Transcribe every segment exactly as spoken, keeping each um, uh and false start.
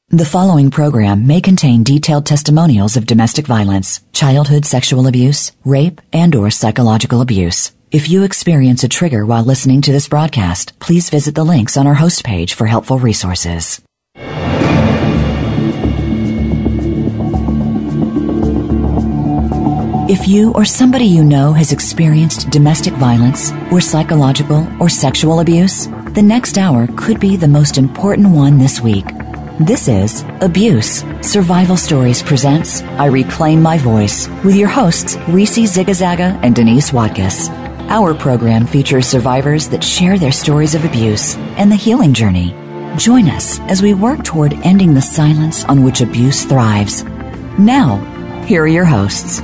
The following program may contain detailed testimonials of domestic violence, childhood sexual abuse, rape, and or psychological abuse. If you experience a trigger while listening to this broadcast, please visit the links on our host page for helpful resources. If you or somebody you know has experienced domestic violence or psychological or sexual abuse, the next hour could be the most important one this week. This is Abuse. Survival Stories presents I Reclaim My Voice with your hosts, Reese Zigazaga and Denise Watkiss. Our program features survivors that share their stories of abuse and the healing journey. Join us as we work toward ending the silence on which abuse thrives. Now, here are your hosts.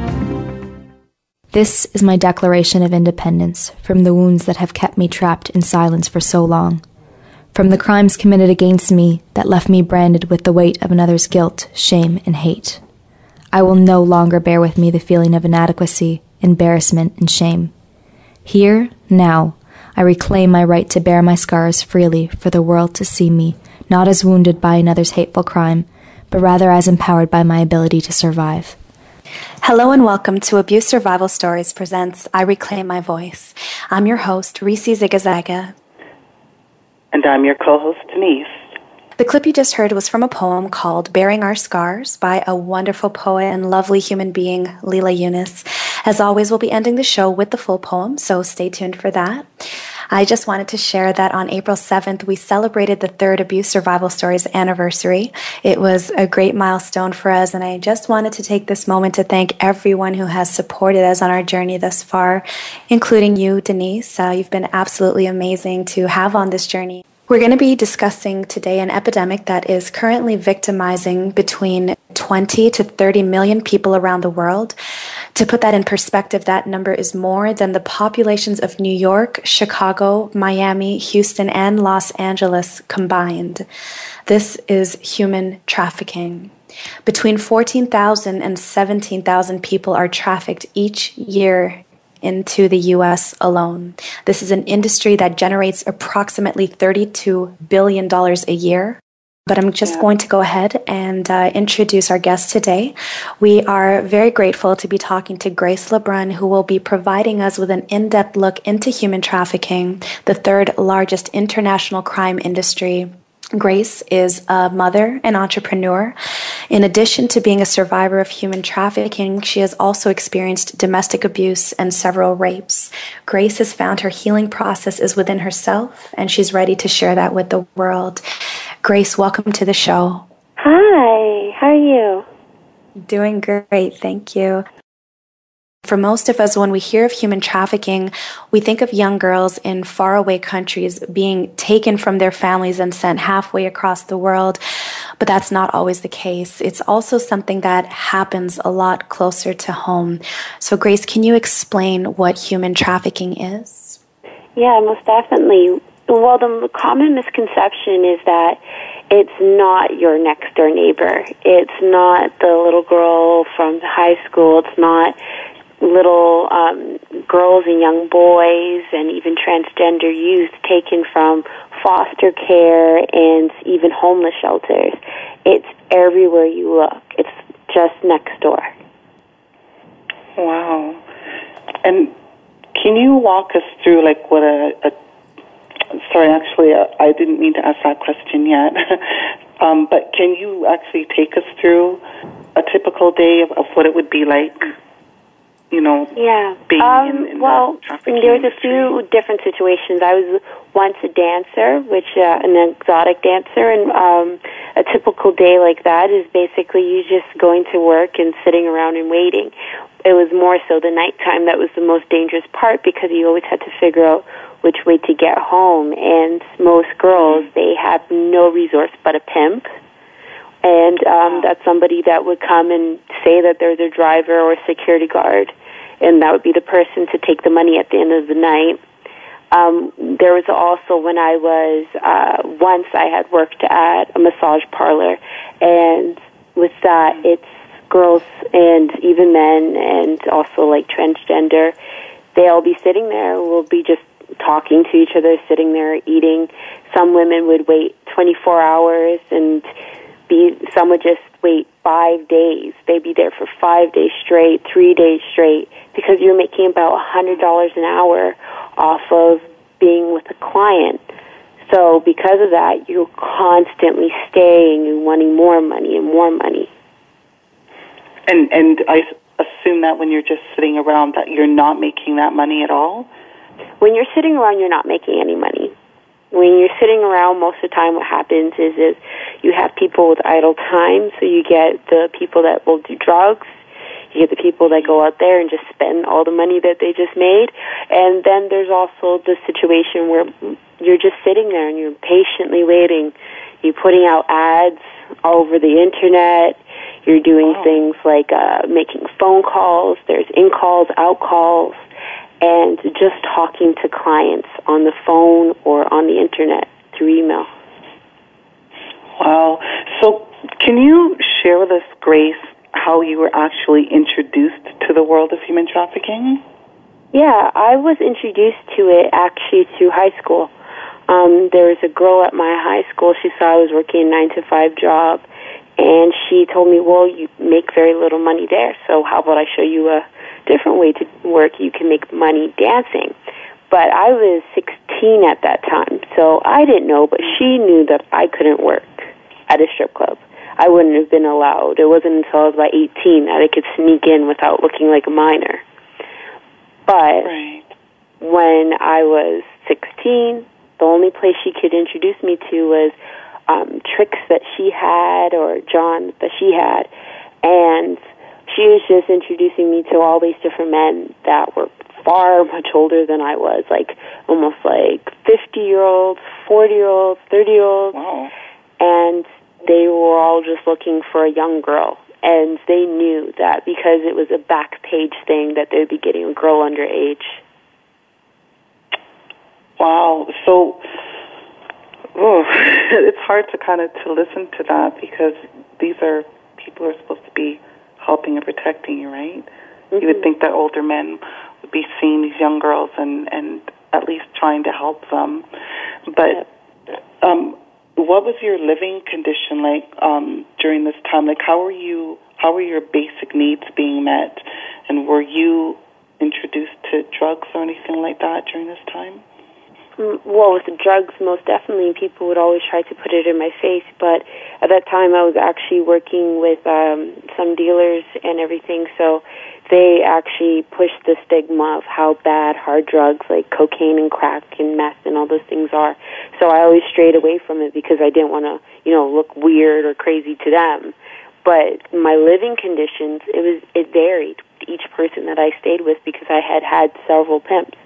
This is my declaration of independence from the wounds that have kept me trapped in silence for so long. From the crimes committed against me that left me branded with the weight of another's guilt, shame, and hate. I will no longer bear with me the feeling of inadequacy, embarrassment, and shame. Here, now, I reclaim my right to bear my scars freely for the world to see me, not as wounded by another's hateful crime, but rather as empowered by my ability to survive. Hello and welcome to Abuse Survival Stories presents I Reclaim My Voice. I'm your host, Reese Zigazaga. And I'm your co-host, Denise. The clip you just heard was from a poem called Bearing Our Scars by a wonderful poet and lovely human being, Leela Yunus. As always, we'll be ending the show with the full poem, so stay tuned for that. I just wanted to share that on April seventh, we celebrated the third Abuse Survival Stories anniversary. It was a great milestone for us, and I just wanted to take this moment to thank everyone who has supported us on our journey thus far, including you, Denise. Uh, you've been absolutely amazing to have on this journey. We're going to be discussing today an epidemic that is currently victimizing between twenty to thirty million people around the world. To put that in perspective, that number is more than the populations of New York, Chicago, Miami, Houston, and Los Angeles combined. This is human trafficking. Between fourteen thousand and seventeen thousand people are trafficked each year into the U S alone. This is an industry that generates approximately thirty-two billion dollars a year. But I'm just yeah. going to go ahead and uh, introduce our guest today. We are very grateful to be talking to Grace LeBrun, who will be providing us with an in-depth look into human trafficking, the third largest international crime industry. Grace is a mother and entrepreneur. In addition to being a survivor of human trafficking, she has also experienced domestic abuse and several rapes. Grace has found her healing process is within herself, and she's ready to share that with the world. Grace, welcome to the show. Hi, how are you? Doing great, thank you. For most of us, when we hear of human trafficking, we think of young girls in faraway countries being taken from their families and sent halfway across the world, but that's not always the case. It's also something that happens a lot closer to home. So, Grace, can you explain what human trafficking is? Yeah, most definitely. Well, the common misconception is that it's not your next door neighbor. It's not the little girl from high school. It's not little um, girls and young boys and even transgender youth taken from foster care and even homeless shelters. It's everywhere you look. It's just next door. Wow. And can you walk us through, like, what a, a sorry, actually, uh, I didn't mean to ask that question yet, um, but can you actually take us through a typical day of, of what it would be like? You know, yeah. being um, in, in well, the trafficking there's a industry. few different situations. I was once a dancer, which uh, an exotic dancer, and um, a typical day like that is basically you just going to work and sitting around and waiting. It was more so the nighttime that was the most dangerous part because you always had to figure out which way to get home. And most girls, they have no resource but a pimp. And um, that's somebody that would come and say that they're their driver or security guard, and that would be the person to take the money at the end of the night. Um, there was also when I was, uh, once I had worked at a massage parlor, and with that, it's girls and even men and also like transgender. They'll be sitting there, we'll be just talking to each other, sitting there eating. Some women would wait twenty-four hours and be some would just wait five days. They'd be there for five days straight, three days straight, because you're making about one hundred dollars an hour off of being with a client. So because of that, you're constantly staying and wanting more money and more money. And and I assume that when you're just sitting around that you're not making that money at all? When you're sitting around, you're not making any money. When you're sitting around, most of the time what happens is, is you have people with idle time, so you get the people that will do drugs, you get the people that go out there and just spend all the money that they just made, and then there's also the situation where you're just sitting there and you're patiently waiting. You're putting out ads all over the internet. You're doing wow. things like uh, making phone calls. There's in-calls, out-calls, and just talking to clients on the phone or on the internet through email. Wow. So can you share with us, Grace, how you were actually introduced to the world of human trafficking? Yeah, I was introduced to it actually through high school. Um, there was a girl at my high school. She saw I was working a nine to five job, and she told me, well, you make very little money there, so how about I show you a different way to work? You can make money dancing. But I was sixteen at that time, so I didn't know, but she knew that I couldn't work at a strip club. I wouldn't have been allowed. It wasn't until I was about eighteen that I could sneak in without looking like a minor. But right. when I was sixteen, the only place she could introduce me to was um, tricks that she had or John that she had. And she was just introducing me to all these different men that were far much older than I was, like almost like fifty-year-olds, forty-year-olds, thirty-year-olds. Wow. And they were all just looking for a young girl. And they knew that because it was a back page thing that they would be getting a girl underage. Wow. So, oh, it's hard to kind of to listen to that because these are people who are supposed to be helping and protecting you, right? Mm-hmm. You would think that older men would be seeing these young girls and, and at least trying to help them. But um, what was your living condition like um, during this time? Like, how were you? How were your basic needs being met? And were you introduced to drugs or anything like that during this time? Well, with the drugs, most definitely, people would always try to put it in my face. But at that time, I was actually working with um, some dealers and everything, so they actually pushed the stigma of how bad hard drugs like cocaine and crack and meth and all those things are. So I always strayed away from it because I didn't want to, you know, look weird or crazy to them. But my living conditions, it was it varied each person that I stayed with because I had had several pimps.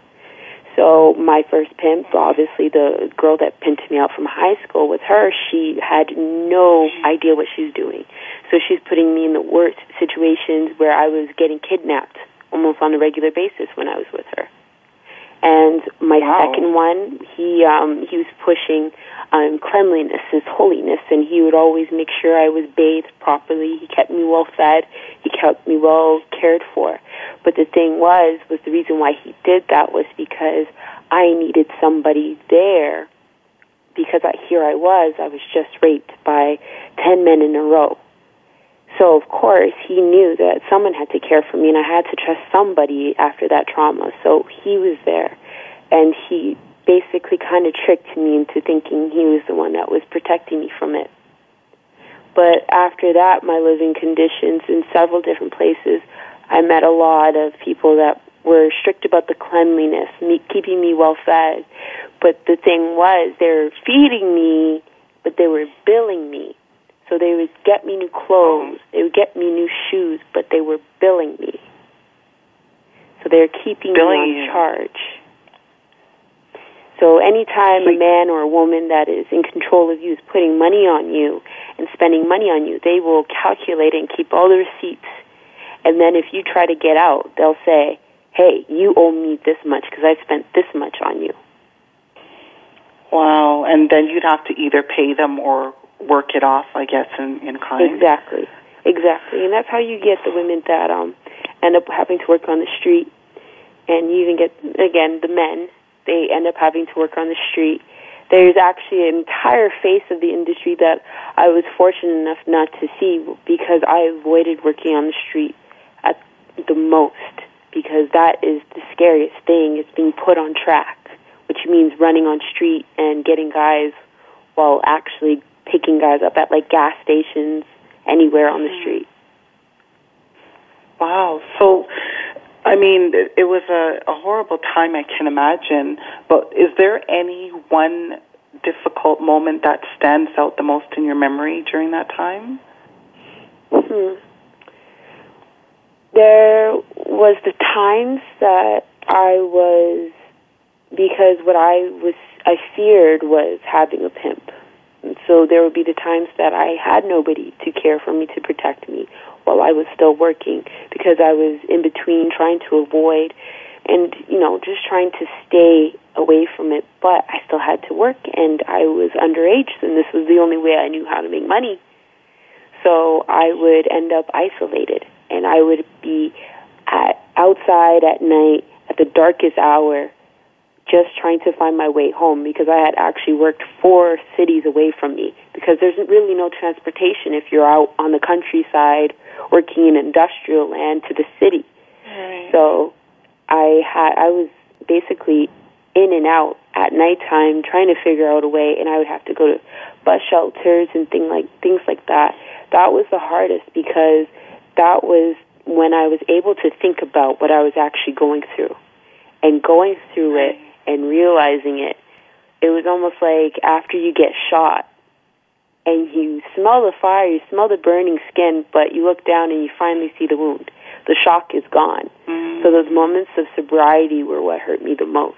So my first pimp, obviously the girl that pimped me out from high school, with her, she had no idea what she was doing. So she's putting me in the worst situations where I was getting kidnapped almost on a regular basis when I was with her. And my wow. second one, he um, he was pushing um, cleanliness, his holiness, and he would always make sure I was bathed properly. He kept me well fed. He kept me well cared for. But the thing was, was the reason why he did that was because I needed somebody there. Because I, here I was, I was just raped by ten men in a row. So, of course, he knew that someone had to care for me, and I had to trust somebody after that trauma. So he was there, and he basically kind of tricked me into thinking he was the one that was protecting me from it. But after that, my living conditions in several different places, I met a lot of people that were strict about the cleanliness, me, keeping me well-fed. But the thing was, they were feeding me, but they were billing me. So they would get me new clothes, they would get me new shoes, but they were billing me. So they were keeping billing me on you. charge. So anytime a man or a woman that is in control of you is putting money on you and spending money on you, they will calculate and keep all the receipts. And then if you try to get out, they'll say, hey, you owe me this much because I spent this much on you. Wow. And then you'd have to either pay them or work it off, I guess, in, in kind. Exactly, exactly. And that's how you get the women that um, end up having to work on the street. And you even get, again, the men, they end up having to work on the street. there's actually an entire face of the industry that I was fortunate enough not to see because I avoided working on the street at the most, because that is the scariest thing, is being put on track, which means running on street and getting guys while actually picking guys up at like gas stations, anywhere on the street. Wow. So, I mean, it was a, a horrible time, I can imagine, but is there any one difficult moment that stands out the most in your memory during that time? Hmm. There was the times that I was, because what I was, I feared was having a pimp. And so there would be the times that I had nobody to care for me, to protect me, while I was still working, because I was in between trying to avoid and, you know, just trying to stay away from it. But I still had to work, and I was underage, and this was the only way I knew how to make money. So I would end up isolated, and I would be at, outside at night at the darkest hour, just trying to find my way home, because I had actually worked four cities away from me, because there's really no transportation if you're out on the countryside working in industrial land to the city. Right. So I had I was basically in and out at nighttime trying to figure out a way, and I would have to go to bus shelters and thing like things like that. That was the hardest, because that was when I was able to think about what I was actually going through, and going through it and realizing it. It was almost like after you get shot and you smell the fire, you smell the burning skin, but you look down and you finally see the wound. The shock is gone. Mm-hmm. So those moments of sobriety were what hurt me the most.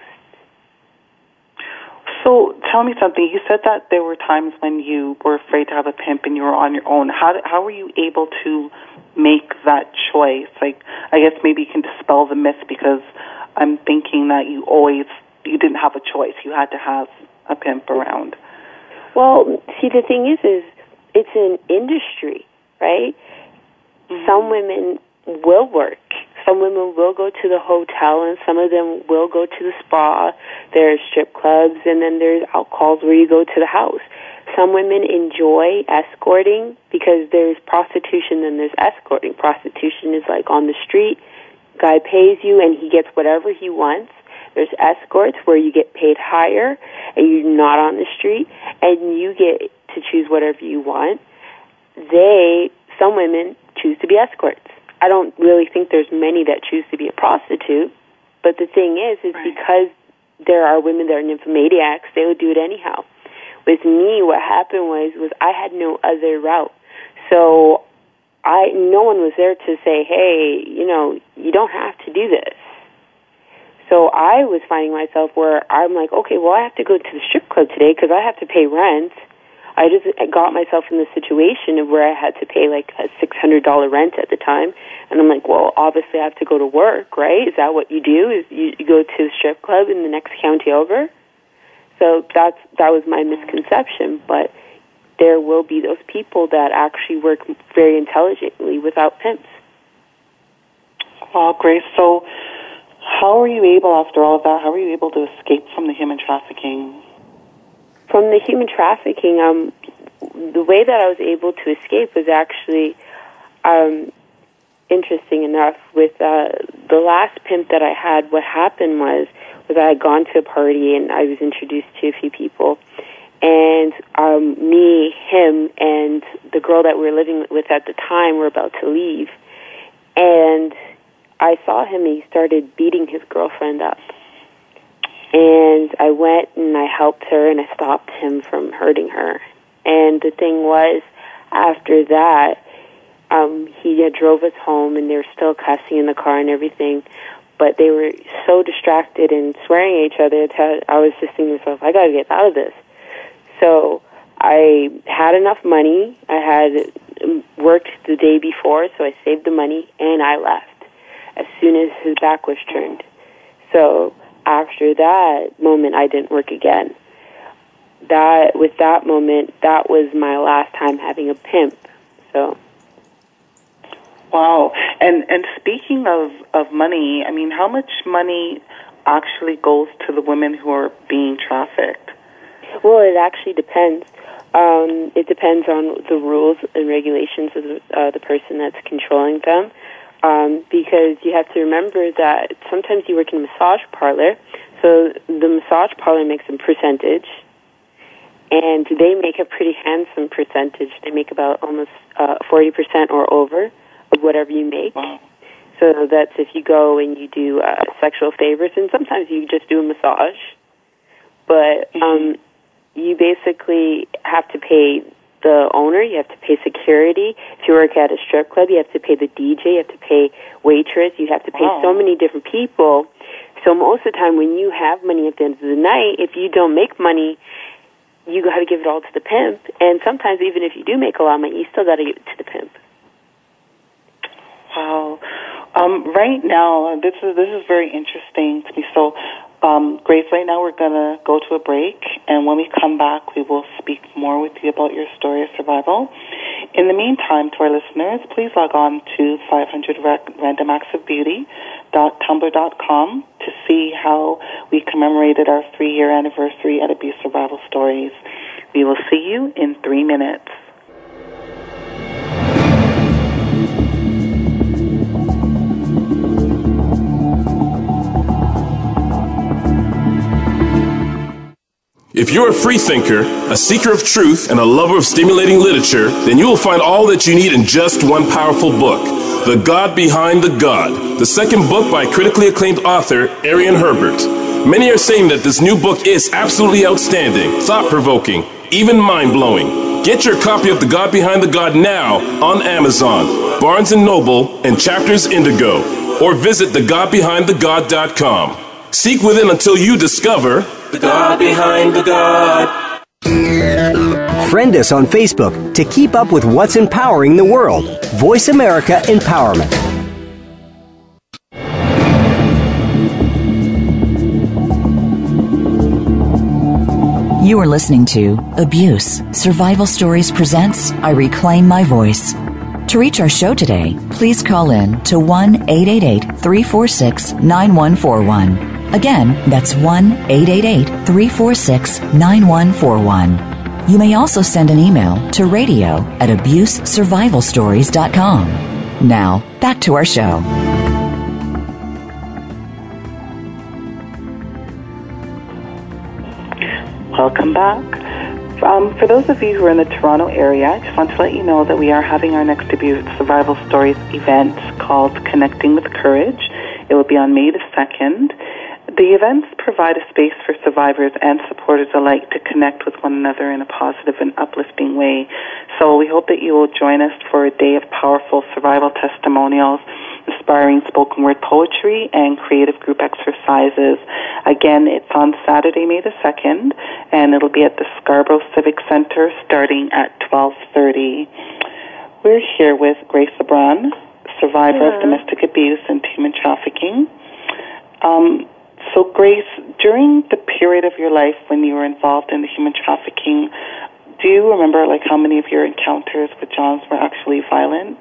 So tell me something. You said that there were times when you were afraid to have a pimp and you were on your own. How did, how were you able to make that choice? Like, I guess maybe you can dispel the myth, because I'm thinking that you always, you didn't have a choice. You had to have a pimp around. Well, see, the thing is, is it's an industry, right? Mm-hmm. Some women will work. Some women will go to the hotel, and some of them will go to the spa. There's strip clubs, and then there's alcohols where you go to the house. Some women enjoy escorting, because there's prostitution and there's escorting. Prostitution is like on the street. Guy pays you, and he gets whatever he wants. There's escorts where you get paid higher, and you're not on the street, and you get to choose whatever you want. They, some women, choose to be escorts. I don't really think there's many that choose to be a prostitute, but the thing is, is right. because there are women that are nymphomaniacs, they would do it anyhow. With me, what happened was, was I had no other route. So I, no one was there to say, hey, you know, you don't have to do this. So I was finding myself where I'm like, okay, well, I have to go to the strip club today because I have to pay rent. I just got myself in the situation of where I had to pay like a six hundred dollars rent at the time. And I'm like, well, obviously I have to go to work, right? Is that what you do? Is you, you go to the strip club in the next county over? So that's that was my misconception. But there will be those people that actually work very intelligently without pimps. Well, Grace, so how were you able, after all of that, how were you able to escape from the human trafficking? From the human trafficking, um, the way that I was able to escape was actually um, interesting enough. With uh, the last pimp that I had, what happened was, was I had gone to a party and I was introduced to a few people. And um, me, him, and the girl that we were living with at the time were about to leave. And I saw him and he started beating his girlfriend up. And I went and I helped her and I stopped him from hurting her. And the thing was, after that, um, he had drove us home and they were still cussing in the car and everything. But they were so distracted and swearing at each other that I was just thinking to myself, I got to get out of this. So I had enough money. I had worked the day before, so I saved the money and I left as soon as his back was turned. So after that moment, I didn't work again. That with that moment, that was my last time having a pimp. So, wow. And and speaking of, of money, I mean, how much money actually goes to the women who are being trafficked? Well, it actually depends. Um, it depends on the rules and regulations of the, uh, the person that's controlling them. Um, because you have to remember that sometimes you work in a massage parlor, so the massage parlor makes a percentage, and they make a pretty handsome percentage. They make about almost uh, forty percent or over of whatever you make. Wow. So that's if you go and you do uh, sexual favors, and sometimes you just do a massage. But um, you basically have to pay the owner, you have to pay security. If you work at a strip club, you have to pay the D J, you have to pay waitress, you have to pay Wow. so many different people. So most of the time when you have money at the end of the night, if you don't make money, you got to give it all to the pimp. And sometimes even if you do make a lot of money, you still got to give it to the pimp. Wow. Um, right now, this is this is very interesting to me. So, um, Grace, right now we're going to go to a break, and when we come back, we will speak more with you about your story of survival. In the meantime, to our listeners, please log on to five hundred random acts of beauty dot tumblr dot com to see how we commemorated our three-year anniversary at Abuse Survival Stories. We will see you in three minutes. If you're a free thinker, a seeker of truth, and a lover of stimulating literature, then you will find all that you need in just one powerful book, The God Behind the God, the second book by critically acclaimed author Arian Herbert. Many are saying that this new book is absolutely outstanding, thought-provoking, even mind-blowing. Get your copy of The God Behind the God now on Amazon, Barnes and Noble, and Chapters Indigo, or visit the god behind the god dot com. Seek within until you discover the God behind the God. Friend us on Facebook to keep up with what's empowering the world. Voice America Empowerment. You are listening to Abuse. Survival Stories presents I Reclaim My Voice. To reach our show today, please call in to one eight eight eight, three four six, nine one four one. Again, that's one eight eight eight, three four six, nine one four one. You may also send an email to radio at abuse survival stories dot com. Now, back to our show. Welcome back. Um, for those of you who are in the Toronto area, I just want to let you know that we are having our next Abuse Survival Stories event called Connecting with Courage. It will be on May the second. The events provide a space for survivors and supporters alike to connect with one another in a positive and uplifting way. So we hope that you will join us for a day of powerful survival testimonials, inspiring spoken word poetry, and creative group exercises. Again, it's on Saturday, May the second, and it'll be at the Scarborough Civic Center starting at twelve thirty. We're here with Grace Lebrun, survivor yeah. of domestic abuse and human trafficking. Um, so, Grace, during the period of your life when you were involved in the human trafficking, do you remember, like, how many of your encounters with Johns were actually violent?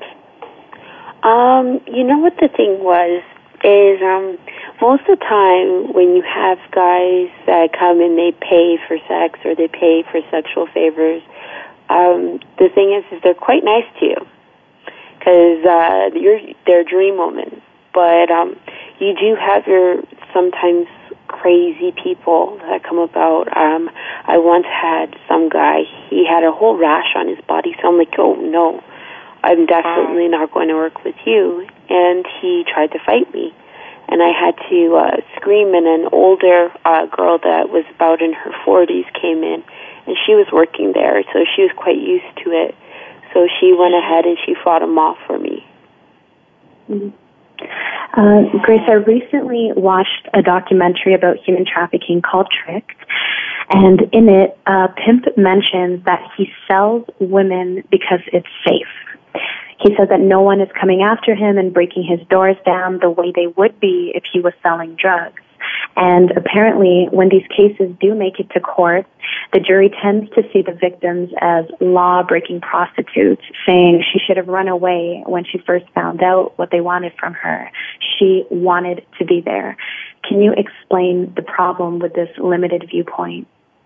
Um, you know what the thing was, is um, most of the time when you have guys that come and they pay for sex or they pay for sexual favors, um, the thing is, is they're quite nice to you because uh, you're their dream woman. But um, you do have your sometimes crazy people that come about. Um, I once had some guy, he had a whole rash on his body, so I'm like, oh, no. I'm definitely not going to work with you. And he tried to fight me. And I had to uh, scream, and an older uh, girl that was about in her forties came in, and she was working there, so she was quite used to it. So she went ahead and she fought him off for me. Mm-hmm. Uh, Grace, I recently watched a documentary about human trafficking called Tricked. And in it, uh, Pimp mentions that he sells women because it's safe. He says that no one is coming after him and breaking his doors down the way they would be if he was selling drugs. And apparently, when these cases do make it to court, the jury tends to see the victims as law-breaking prostitutes, saying she should have run away when she first found out what they wanted from her. She wanted to be there. Can you explain the problem with this limited viewpoint?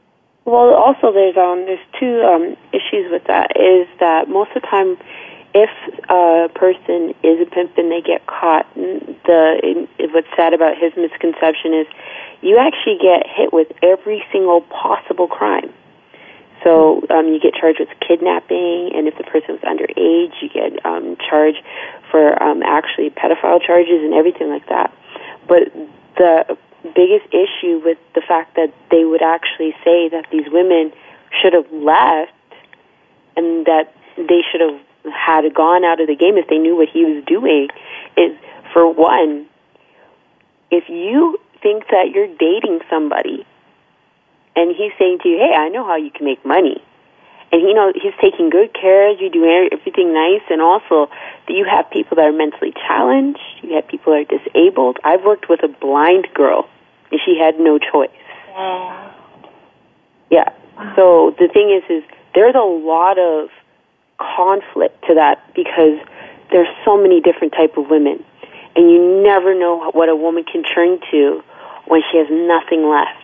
Well, also there's um there's two um issues with that. Is that most of the time, if a person is a pimp and they get caught, the what's sad about his misconception is you actually get hit with every single possible crime. So um, you get charged with kidnapping, and if the person was underage, you get um, charged for um, actually pedophile charges and everything like that. But the biggest issue with the fact that they would actually say that these women should have left and that they should have had gone out of the game if they knew what he was doing is, for one, if you think that you're dating somebody and he's saying to you, hey, I know how you can make money, and he knows he's taking good care of you, doing everything nice, and also that you have people that are mentally challenged, you have people that are disabled. I've worked with a blind girl, and she had no choice. Wow. Yeah. So the thing is, is there's a lot of conflict to that because there's so many different type of women, and you never know what a woman can turn to when she has nothing left.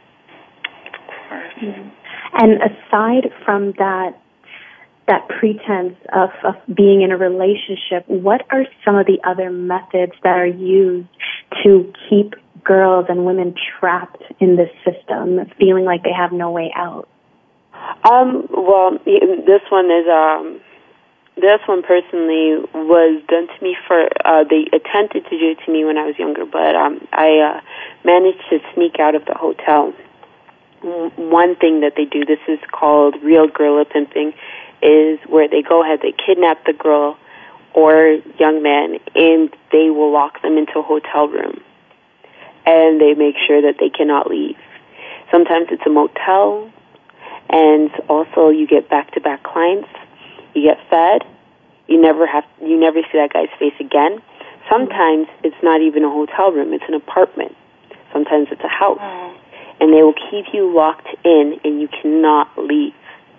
Mm-hmm. And aside from that, that pretense of, of being in a relationship, what are some of the other methods that are used to keep girls and women trapped in this system, feeling like they have no way out? Um, well, this one is, um, this one personally was done to me for, uh, they attempted to do it to me when I was younger, but, um, I, uh, managed to sneak out of the hotel. One thing that they do, this is called real gorilla pimping, is where they go ahead, they kidnap the girl or young man, and they will lock them into a hotel room. And they make sure that they cannot leave. Sometimes it's a motel, and also you get back-to-back clients. You get fed. You never have. You never see that guy's face again. Sometimes it's not even a hotel room. It's an apartment. Sometimes it's a house. Mm. And they will keep you locked in, and you cannot leave.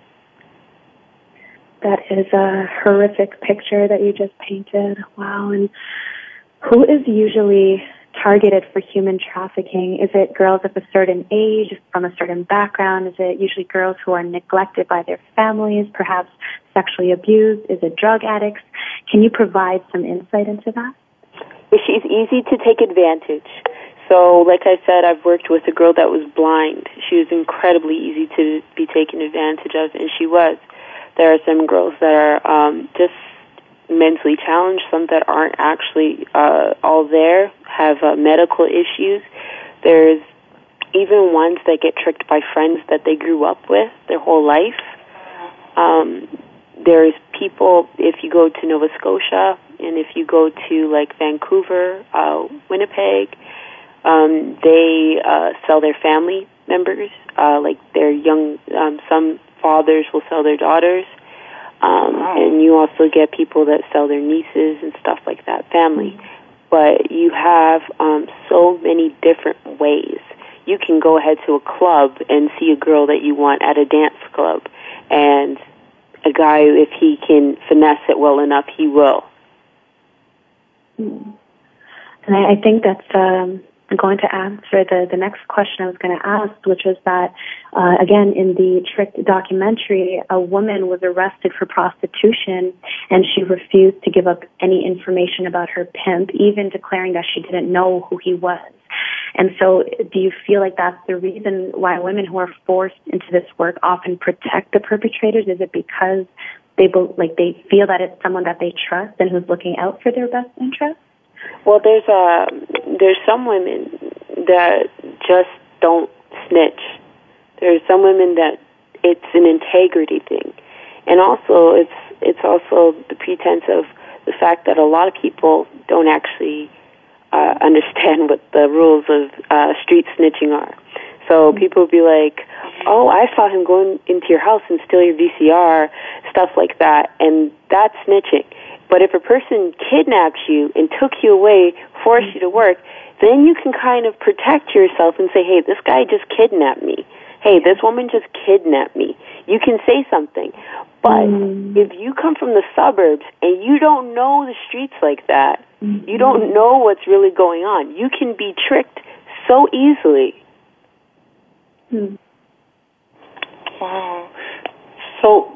That is a horrific picture that you just painted. Wow. And who is usually targeted for human trafficking? Is it girls of a certain age, from a certain background? Is it usually girls who are neglected by their families, perhaps sexually abused? Is it drug addicts? Can you provide some insight into that? She's easy to take advantage. So, like I said, I've worked with a girl that was blind. She was incredibly easy to be taken advantage of, and she was. There are some girls that are um, just mentally challenged, some that aren't actually uh, all there, have uh, medical issues. There's even ones that get tricked by friends that they grew up with their whole life. Um, there's people, if you go to Nova Scotia, and if you go to, like, Vancouver, uh, Winnipeg, um, they uh, sell their family members, uh, like their young, um, some fathers will sell their daughters. Um, wow. And you also get people that sell their nieces and stuff like that, family. But you have um, so many different ways. You can go ahead to a club and see a girl that you want at a dance club. And a guy, if he can finesse it well enough, he will. And I, I think that's um, going to answer the, the next question I was going to ask, which was that, uh, again, in the Tricked documentary, a woman was arrested for prostitution, and she refused to give up any information about her pimp, even declaring that she didn't know who he was. And so do you feel like that's the reason why women who are forced into this work often protect the perpetrators? Is it because they like they feel that it's someone that they trust and who's looking out for their best interests? Well, there's uh, there's some women that just don't snitch. There's some women that it's an integrity thing, and also it's it's also the pretense of the fact that a lot of people don't actually uh, understand what the rules of uh, street snitching are. So people will be like, "Oh, I saw him going into your house and steal your V C R," stuff like that, and that's snitching. But if a person kidnaps you and took you away, forced you to work, then you can kind of protect yourself and say, hey, this guy just kidnapped me. Hey, this woman just kidnapped me. You can say something. But mm. if you come from the suburbs and you don't know the streets like that, mm-hmm. you don't know what's really going on, you can be tricked so easily. Mm. Wow. So,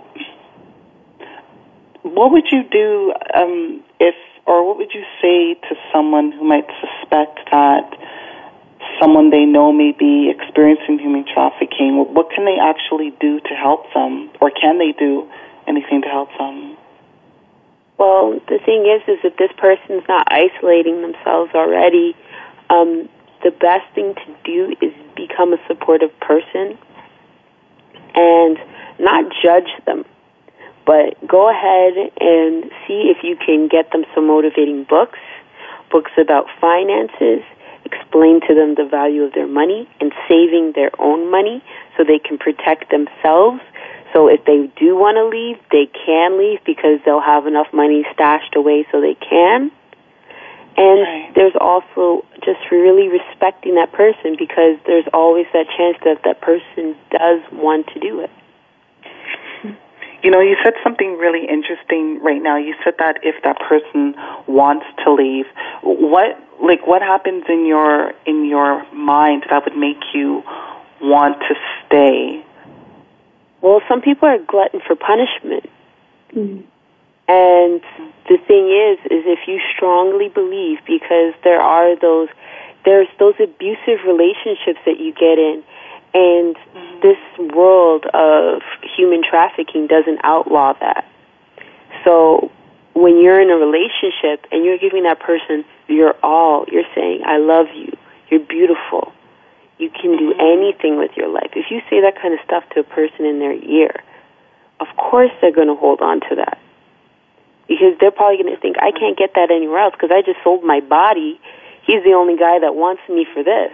what would you do um, if, or what would you say to someone who might suspect that someone they know may be experiencing human trafficking? What can they actually do to help them, or can they do anything to help them? Well, the thing is, is if this person's not isolating themselves already, um, the best thing to do is become a supportive person and not judge them, but go ahead and see if you can get them some motivating books, books about finances, explain to them the value of their money and saving their own money so they can protect themselves. So if they do want to leave, they can leave because they'll have enough money stashed away so they can. And right. There's also just really respecting that person, because there's always that chance that that person does want to do it. You know, you said something really interesting right now. You said that if that person wants to leave, what like what happens in your in your mind that would make you want to stay? Well, some people are glutton for punishment. Mm-hmm. And the thing is, is if you strongly believe, because there are those, there's those abusive relationships that you get in, and mm-hmm. this world of human trafficking doesn't outlaw that. So when you're in a relationship and you're giving that person your all, you're saying, I love you, you're beautiful, you can do anything with your life. If you say that kind of stuff to a person in their ear, of course they're going to hold on to that. Because they're probably going to think, I can't get that anywhere else because I just sold my body. He's the only guy that wants me for this.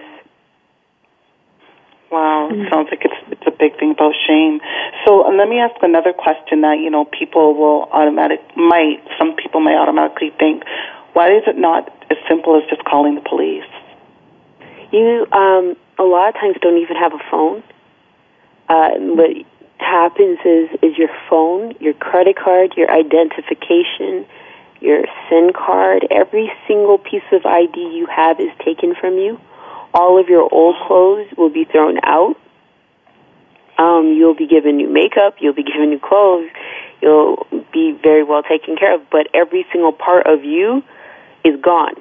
Wow, it sounds like it's it's a big thing about shame. So um, let me ask another question that, you know, people will automatic might, some people might automatically think, why is it not as simple as just calling the police? You, um, a lot of times don't even have a phone. Uh, but happens is is your phone, your credit card, your identification, your SIM card, every single piece of I D you have is taken from you. All of your old clothes will be thrown out. Um, you'll be given new makeup, you'll be given new clothes, you'll be very well taken care of, but every single part of you is gone.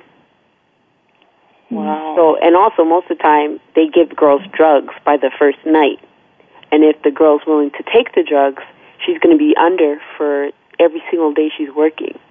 Wow. So, and also most of the time they give girls drugs by the first night. And if the girl's willing to take the drugs, she's going to be under for every single day she's working.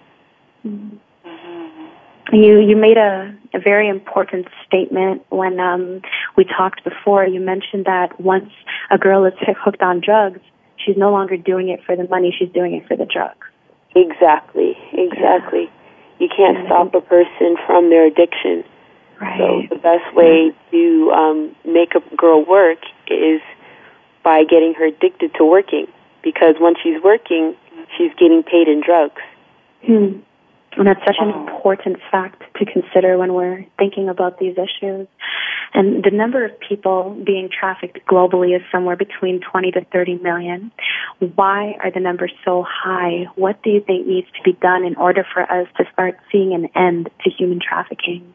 Mm-hmm. You you made a, a very important statement when um, we talked before. You mentioned that once a girl is hooked on drugs, she's no longer doing it for the money, she's doing it for the drugs. Exactly, exactly. Yeah. You can't yeah. stop a person from their addiction. Right. So the best way to um, make a girl work is by getting her addicted to working, because once she's working, she's getting paid in drugs. Hmm. And that's such an important fact to consider when we're thinking about these issues. And the number of people being trafficked globally is somewhere between twenty to thirty million. Why are the numbers so high? What do you think needs to be done in order for us to start seeing an end to human trafficking?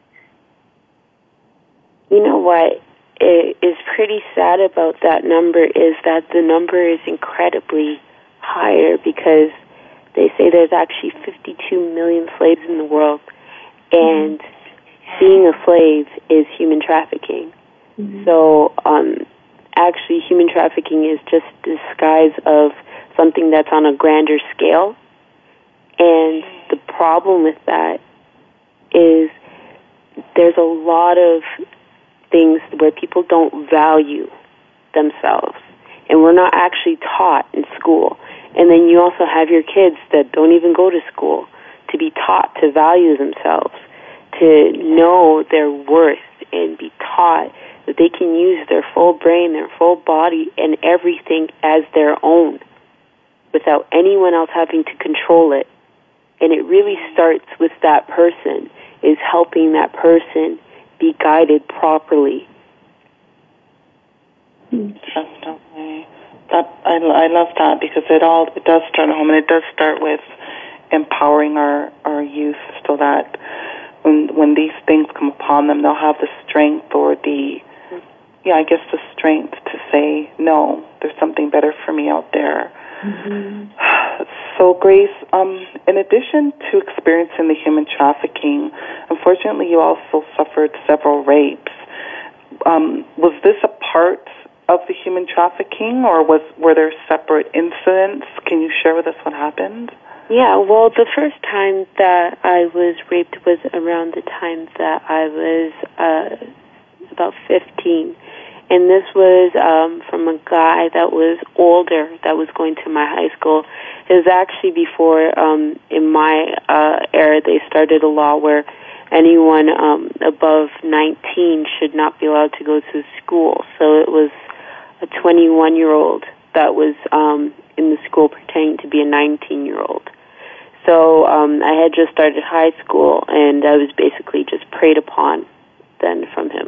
You know what? It is pretty sad about that number is that the number is incredibly higher, because they say there's actually fifty-two million slaves in the world, and mm-hmm. being a slave is human trafficking. Mm-hmm. So um, actually human trafficking is just a disguise of something that's on a grander scale, and the problem with that is there's a lot of things where people don't value themselves, and we're not actually taught in school. And then you also have your kids that don't even go to school to be taught to value themselves, to know their worth, and be taught that they can use their full brain, their full body, and everything as their own without anyone else having to control it. And it really starts with that person, is helping that person be guided properly. Definitely. That I, I love that, because it all it does start at home, and it does start with empowering our, our youth, so that when when these things come upon them, they'll have the strength or the yeah, I guess the strength to say, no, there's something better for me out there. Mm-hmm. So, Grace, um, in addition to experiencing the human trafficking, unfortunately, you also suffered several rapes. Um, was this a part of the human trafficking, or was were there separate incidents? Can you share with us what happened? Yeah, well, the first time that I was raped was around the time that I was uh, about fifteen. And this was um, from a guy that was older, that was going to my high school. It was actually before, um, in my uh, era, they started a law where anyone um, above nineteen should not be allowed to go to school. So it was a twenty-one-year-old that was um, in the school pretending to be a nineteen-year-old. So um, I had just started high school, and I was basically just preyed upon then from him.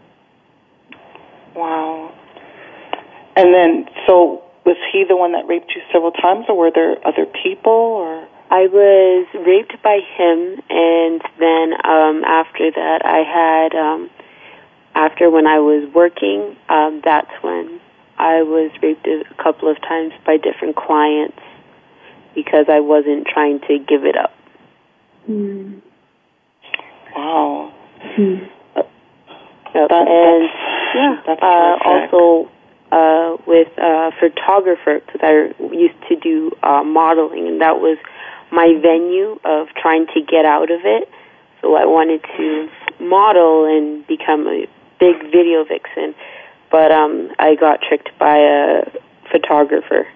Wow. And then, so was he the one that raped you several times, or were there other people? Or I was raped by him, and then um, after that, I had, um, after when I was working, um, that's when I was raped a couple of times by different clients because I wasn't trying to give it up. Mm. Wow. Mm. Yep. That, and that's, yeah, that's uh, also uh, with a photographer, because I used to do uh, modeling, and that was my venue of trying to get out of it. So I wanted to model and become a big video vixen, but um, I got tricked by a photographer.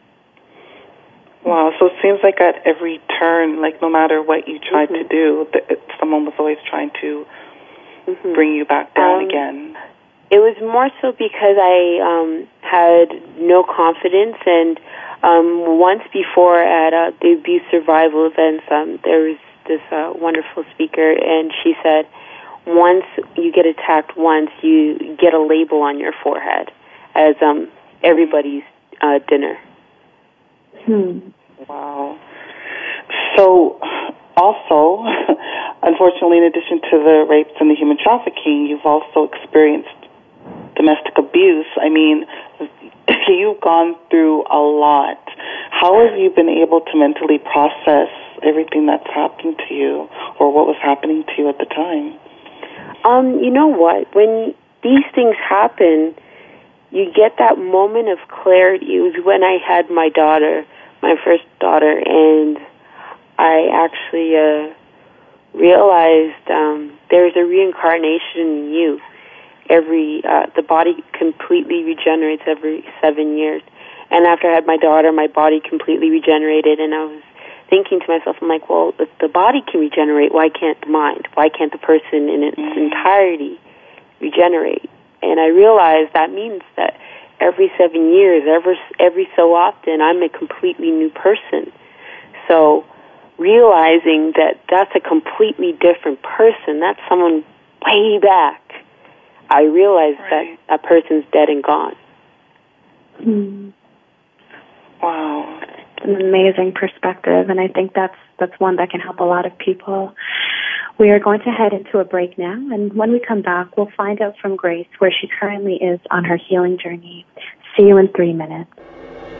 Wow, so it seems like at every turn, like no matter what you tried mm-hmm. to do, th- someone was always trying to mm-hmm. bring you back down um, again. It was more so because I um, had no confidence, and um, once before at uh, the abuse survival events, um, there was this uh, wonderful speaker, and she said, once you get attacked once, you get a label on your forehead as um, everybody's uh, dinner. Hmm. Wow. So, also, unfortunately, in addition to the rapes and the human trafficking, you've also experienced domestic abuse. I mean, you've gone through a lot. How have you been able to mentally process everything that's happened to you, or what was happening to you at the time? Um, you know what? When these things happen, you get that moment of clarity. It was when I had my daughter, my first daughter, and I actually uh, realized um, there's a reincarnation in you. Every uh, the body completely regenerates every seven years. And after I had my daughter, my body completely regenerated, and I was thinking to myself, I'm like, well, if the body can regenerate, why can't the mind? Why can't the person in its mm-hmm. entirety regenerate? And I realized that means that every seven years, every, every so often, I'm a completely new person. So realizing that that's a completely different person, that's someone way back, I realized right. that that person's dead and gone. Hmm. Wow. An amazing perspective, and I think that's that's one that can help a lot of people. We are going to head into a break now, and when we come back, we'll find out from Grace where she currently is on her healing journey. See you in three minutes.